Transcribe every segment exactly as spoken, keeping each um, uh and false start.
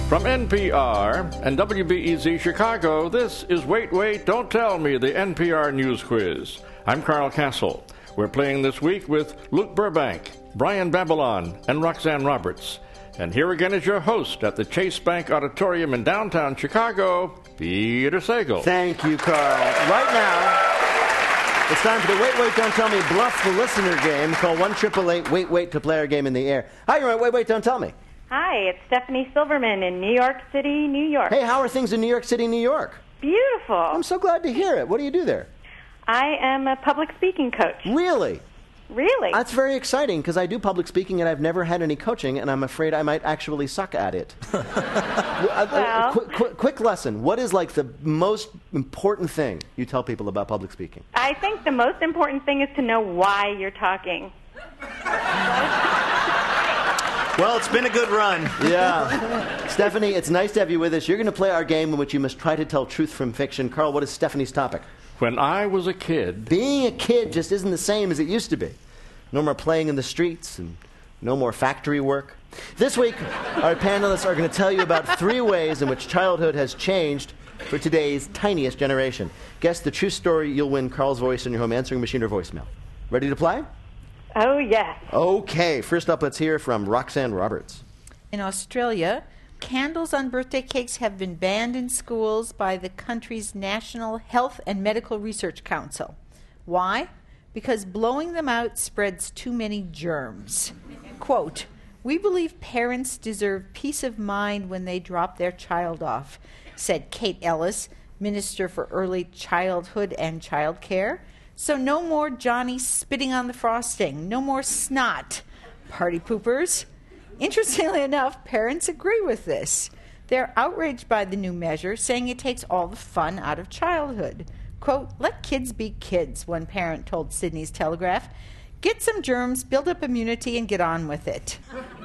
From N P R and W B E Z Chicago, this is Wait, Wait, Don't Tell Me, the N P R News Quiz. I'm Carl Castle. We're playing this week with Luke Burbank, Brian Babylon, and Roxanne Roberts. And here again is your host at the Chase Bank Auditorium in downtown Chicago, Peter Sagal. Thank you, Carl. Right now, it's time for the Wait, Wait, Don't Tell Me Bluff the Listener game. Call one eight eight eight wait, wait to play our game in the air. Hi, you're on Wait, Wait, Don't Tell Me. Hi, it's Stephanie Silverman in New York City, New York. Hey, how are things in New York City, New York? Beautiful. I'm so glad to hear it. What do you do there? I am a public speaking coach. Really? Really? That's very exciting because I do public speaking and I've never had any coaching and I'm afraid I might actually suck at it. Well, quick, quick, quick lesson. What is like the most important thing you tell people about public speaking? I think the most important thing is to know why you're talking. Well, it's been a good run. Yeah. Stephanie, it's nice to have you with us. You're going to play our game in which you must try to tell truth from fiction. Carl, what is Stephanie's topic? When I was a kid... Being a kid just isn't the same as it used to be. No more playing in the streets and no more factory work. This week, our panelists are going to tell you about three ways in which childhood has changed for today's tiniest generation. Guess the true story, you'll win Carl's voice in your home answering machine or voicemail. Ready to play? Oh, yes. Okay, first up, let's hear from Roxanne Roberts. In Australia, candles on birthday cakes have been banned in schools by the country's National Health and Medical Research Council. Why? Because blowing them out spreads too many germs. Quote, "We believe parents deserve peace of mind when they drop their child off," said Kate Ellis, Minister for Early Childhood and Child Care. So no more Johnny spitting on the frosting. No more snot. Party poopers. Interestingly enough, parents agree with this. They're outraged by the new measure, saying it takes all the fun out of childhood. Quote, "Let kids be kids," one parent told Sydney's Telegraph. "Get some germs, build up immunity, and get on with it."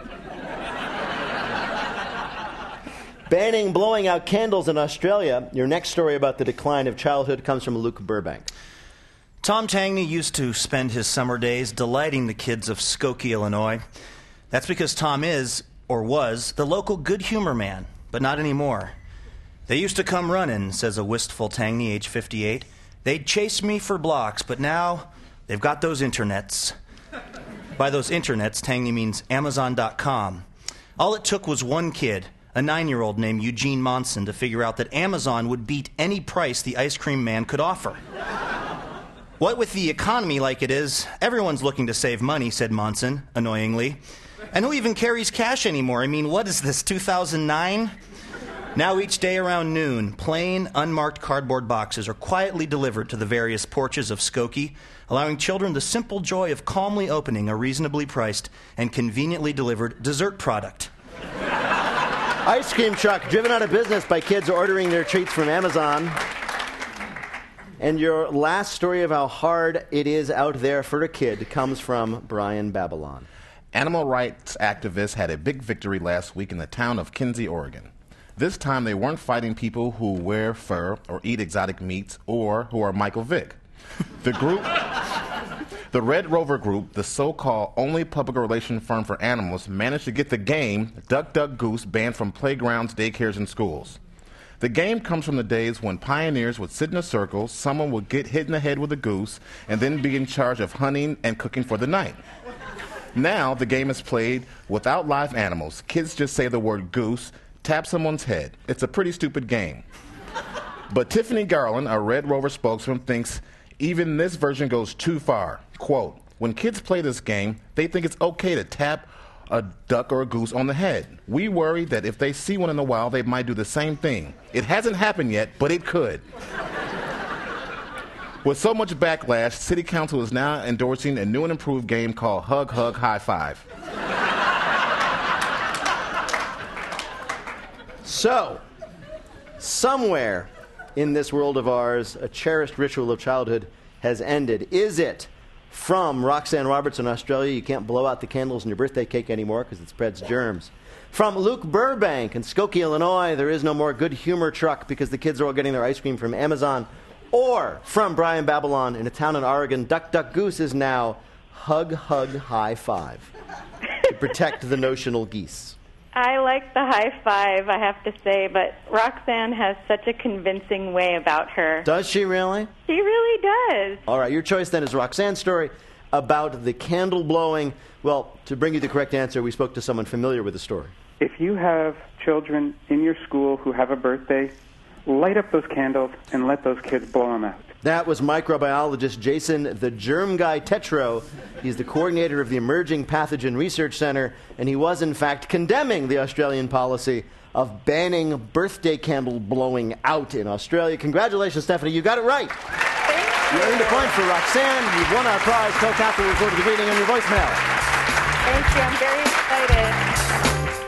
Banning blowing out candles in Australia. Your next story about the decline of childhood comes from Luke Burbank. Tom Tangney used to spend his summer days delighting the kids of Skokie, Illinois. That's because Tom is, or was, the local good humor man, but not anymore. "They used to come running," says a wistful Tangney, age fifty-eight. "They'd chase me for blocks, but now they've got those internets." By those internets, Tangney means Amazon dot com. All it took was one kid, a nine-year-old named Eugene Monson, to figure out that Amazon would beat any price the ice cream man could offer. "What with the economy like it is, everyone's looking to save money," said Monson, annoyingly. "And who even carries cash anymore? I mean, what is this, two thousand nine? Now each day around noon, plain, unmarked cardboard boxes are quietly delivered to the various porches of Skokie, allowing children the simple joy of calmly opening a reasonably priced and conveniently delivered dessert product. Ice cream truck driven out of business by kids ordering their treats from Amazon. And your last story of how hard it is out there for a kid comes from Brian Babylon. Animal rights activists had a big victory last week in the town of Kinsey, Oregon. This time they weren't fighting people who wear fur or eat exotic meats or who are Michael Vick. The group, the Red Rover Group, the so-called only public relations firm for animals, managed to get the game Duck, Duck, Goose banned from playgrounds, daycares, and schools. The game comes from the days when pioneers would sit in a circle, someone would get hit in the head with a goose, and then be in charge of hunting and cooking for the night. Now, the game is played without live animals. Kids just say the word goose, tap someone's head. It's a pretty stupid game. But Tiffany Garland, a Red Rover spokesman, thinks even this version goes too far. Quote, "When kids play this game, they think it's okay to tap a duck or a goose on the head. We worry that if they see one in the wild, they might do the same thing. It hasn't happened yet, but it could." With so much backlash, City Council is now endorsing a new and improved game called Hug, Hug, High Five. So, somewhere in this world of ours, a cherished ritual of childhood has ended. Is it from Roxanne Roberts in Australia? You can't blow out the candles in your birthday cake anymore because it spreads germs. From Luke Burbank in Skokie, Illinois, there is no more good humor truck because the kids are all getting their ice cream from Amazon. Or from Brian Babylon in a town in Oregon, Duck, Duck, Goose is now Hug, Hug, High Five to protect the notional geese. I like the high five, I have to say, but Roxanne has such a convincing way about her. Does she really? She really does. All right, your choice then is Roxanne's story about the candle blowing. Well, to bring you the correct answer, we spoke to someone familiar with the story. If you have children in your school who have a birthday, light up those candles and let those kids blow them out. That was microbiologist Jason the Germ Guy Tetro. He's the coordinator of the Emerging Pathogen Research Center, and he was, in fact, condemning the Australian policy of banning birthday candle blowing out in Australia. Congratulations, Stephanie. You got it right. Thank you. You earned a point for Roxanne. You've won our prize. Tell Catherine we'll go to the reading on your voicemail. Thank you. I'm very excited.